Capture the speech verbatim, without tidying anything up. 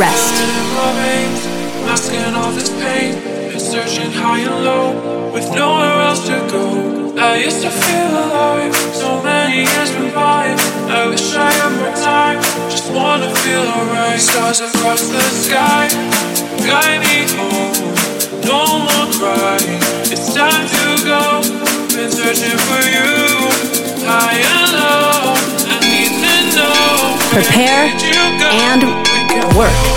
rest. Masking all this pain, been searching high and low, with nowhere else to go. I used to feel alive, so many years went by. I wish I had more time, just wanna feel alright. Stars across the sky, guide me home, no more crying. It's time to go, been searching for you, high and low. I need to know, prepare and work.